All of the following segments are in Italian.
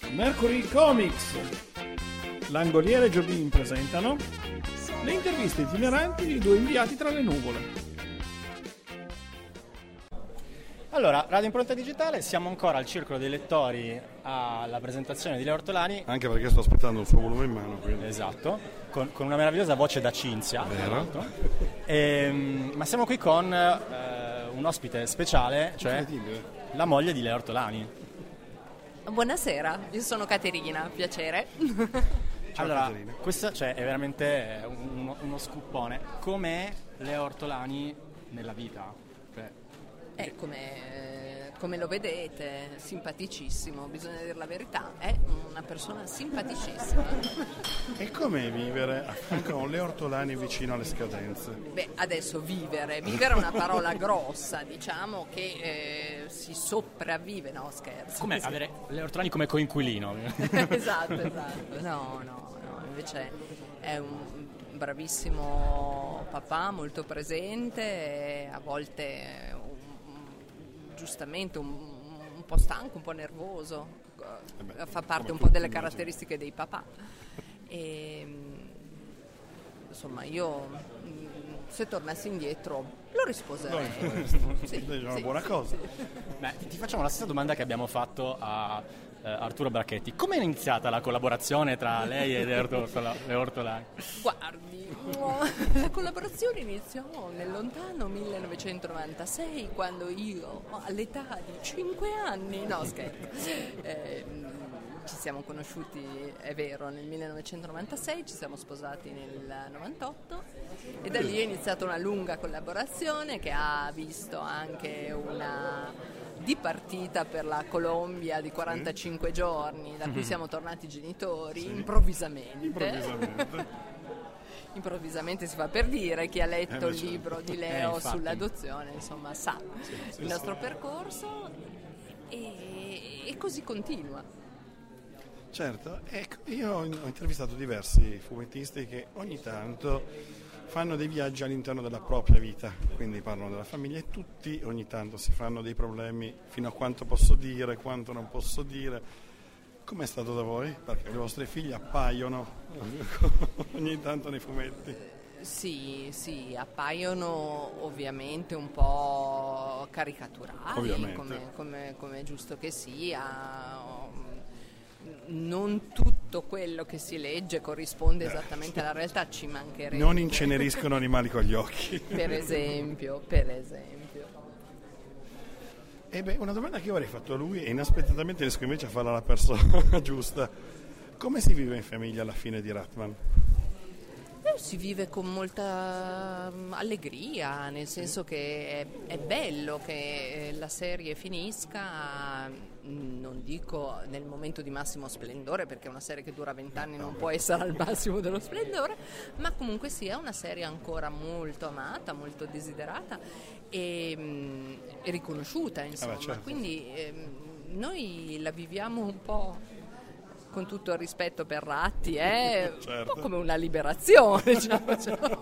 Mercury Comics, Langoliere e Jobim presentano le interviste itineranti di due inviati tra le nuvole. Allora, Radio Impronta Digitale, siamo ancora al Circolo dei Lettori alla presentazione di Leo Ortolani. Anche perché sto aspettando il suo volume in mano. Quindi. Esatto, con una meravigliosa voce da Cinzia. Vero. Ma siamo qui con un ospite speciale, cioè la moglie di Leo Ortolani. Buonasera, io sono Caterina, piacere. Ciao, allora, Caterina. questo è veramente uno scoopone. Com'è Leo Ortolani nella vita? Come lo vedete, simpaticissimo, bisogna dire la verità, è una persona simpaticissima. E com'è vivere a fianco a un Leo Ortolani vicino alle scadenze? Beh, adesso vivere è una parola grossa, diciamo che si sopravvive, no scherzo. Com'è avere Leo Ortolani come coinquilino? Esatto, no, invece è un bravissimo papà, molto presente, a volte giustamente un po' stanco, un po' nervoso, fa parte un po' delle caratteristiche dei papà. E, insomma, io se tornassi indietro lo risposerei. Sì, è una buona cosa. Sì. Beh, ti facciamo la stessa domanda che abbiamo fatto a Arturo Brachetti. Come è iniziata la collaborazione tra lei e Leo Ortolani? Guardi, la collaborazione iniziò nel lontano 1996, quando io, all'età di 5 anni, no scherzo, ci siamo conosciuti, è vero, nel 1996, ci siamo sposati nel 98 e da lì è iniziata una lunga collaborazione che ha visto anche una dipartita per la Colombia di 45 giorni, da cui siamo tornati genitori, improvvisamente si fa per dire. Chi ha letto il libro di Leo sull'adozione, insomma, sa il nostro percorso e così continua. Certo, ecco, io ho intervistato diversi fumettisti che ogni tanto fanno dei viaggi all'interno della propria vita, quindi parlano della famiglia e tutti ogni tanto si fanno dei problemi fino a quanto posso dire, quanto non posso dire. Com'è stato da voi? Perché le vostre figlie appaiono ogni tanto nei fumetti. Sì, appaiono ovviamente un po' caricaturali, come è giusto che sia. Non tutto quello che si legge corrisponde esattamente alla realtà, ci mancherebbe. Non inceneriscono animali con gli occhi. Per esempio. E beh, una domanda che io avrei fatto a lui e inaspettatamente riesco invece a farla alla persona giusta. Come si vive in famiglia alla fine di Ratman? Si vive con molta allegria, nel senso che è bello che la serie finisca, non dico nel momento di massimo splendore, perché una serie che dura 20 anni non può essere al massimo dello splendore, ma comunque sia una serie ancora molto amata, molto desiderata e riconosciuta, insomma. Certo. Quindi noi la viviamo un po', con tutto il rispetto per Ratti, certo. Un po' come una liberazione, diciamo.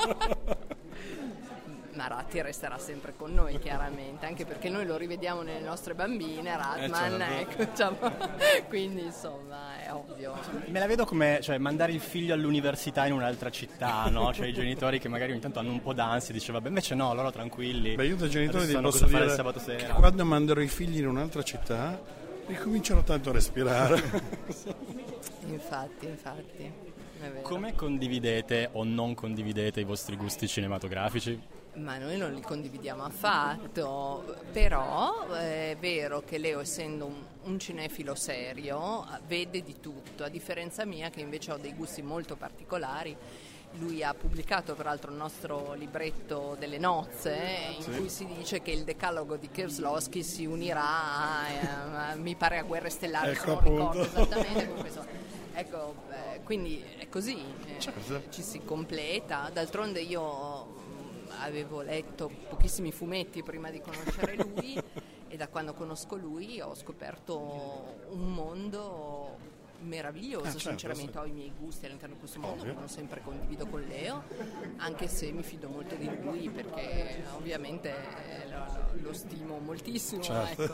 Ma Ratti resterà sempre con noi, chiaramente, anche perché noi lo rivediamo nelle nostre bambine, Ratman, certo. ecco, diciamo. Quindi insomma è ovvio. Me la vedo come mandare il figlio all'università in un'altra città, no? Cioè i genitori che magari ogni tanto hanno un po' d'ansia, dice vabbè, invece no, loro tranquilli. Beh, io da genitore ti sanno posso cosa fare dire il sabato sera. che quando manderò i figli in un'altra città ricomincerò tanto a respirare. Infatti, è vero. Come condividete o non condividete i vostri gusti cinematografici? Ma noi non li condividiamo affatto, però è vero che Leo, essendo un cinefilo serio, vede di tutto, a differenza mia che invece ho dei gusti molto particolari. Lui ha pubblicato peraltro il nostro libretto delle nozze, in cui si dice che il decalogo di Kieslowski si unirà mi pare a Guerre Stellari, ecco, se non ricordo esattamente come questo. Ecco, quindi è così, certo. Ci si completa. D'altronde io avevo letto pochissimi fumetti prima di conoscere lui e da quando conosco lui ho scoperto un mondo meraviglioso, certo, sinceramente sì. Ho i miei gusti all'interno di questo mondo che non sempre condivido con Leo, anche se mi fido molto di lui perché ovviamente lo stimo moltissimo, certo. ecco.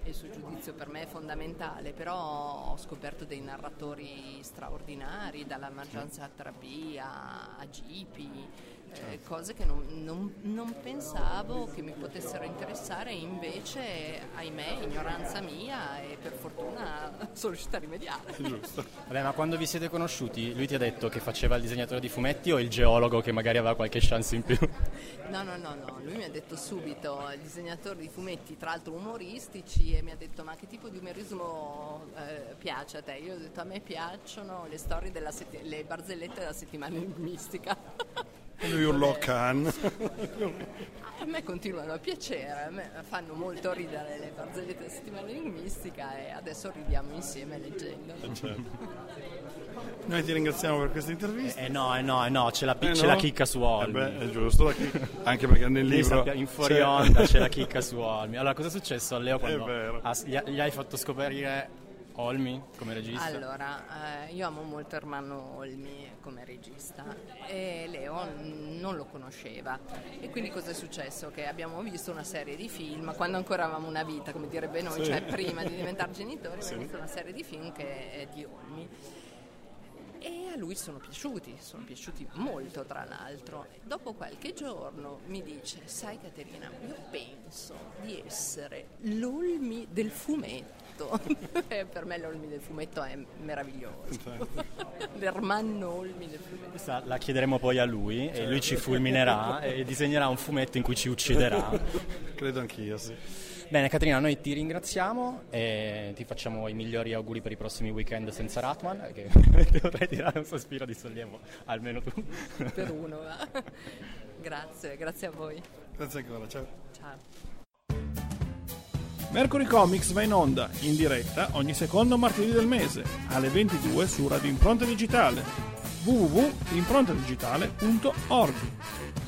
il suo giudizio per me è fondamentale, però ho scoperto dei narratori straordinari, dalla Marjan Satrapi a Gipi, cose che non pensavo che mi potessero interessare, e invece, ahimè, ignoranza mia, e per fortuna sono riuscita a rimediare. Giusto. Vabbè, ma quando vi siete conosciuti, lui ti ha detto che faceva il disegnatore di fumetti o il geologo che magari aveva qualche chance in più? No, lui mi ha detto subito, il disegnatore di fumetti, tra l'altro umoristici, e mi ha detto: ma che tipo di umorismo piace a te? Io ho detto: a me piacciono le storie le barzellette della settimana enigmistica. E lui urlò Khan. A me continuano a piacere, a me fanno molto ridere le barzellette della settimana enigmistica, e adesso ridiamo insieme leggendo. Noi ti ringraziamo per questa intervista. No, c'è la chicca su Olmi. È giusto, anche perché nel libro in fuori onda c'è la chicca su Olmi. Allora, cosa è successo a Leo quando gli hai fatto scoprire Olmi come regista? Allora, io amo molto Ermanno Olmi come regista, e Leo non lo conosceva, e quindi cosa è successo? Che abbiamo visto una serie di film quando ancora avevamo una vita, come direbbe noi, cioè prima di diventare genitori. Abbiamo visto una serie di film che è di Olmi, e a lui sono piaciuti molto, tra l'altro. Dopo qualche giorno mi dice: sai Caterina, io penso di essere l'Olmi del fumetto. Per me l'Olmi del fumetto è meraviglioso. L'Ermanno Olmi del fumetto. Questa la chiederemo poi a lui, e lui ci fulminerà e disegnerà un fumetto in cui ci ucciderà. Credo anch'io, sì. Bene Caterina, noi ti ringraziamo e ti facciamo i migliori auguri per i prossimi weekend senza Ratman, che ti vorrei tirare un sospiro di sollievo, almeno tu. Per uno. Grazie a voi. Grazie ancora, ciao. Mercury Comics va in onda, in diretta, ogni secondo martedì del mese, alle 22 su Radio Impronta Digitale, www.improntadigitale.org.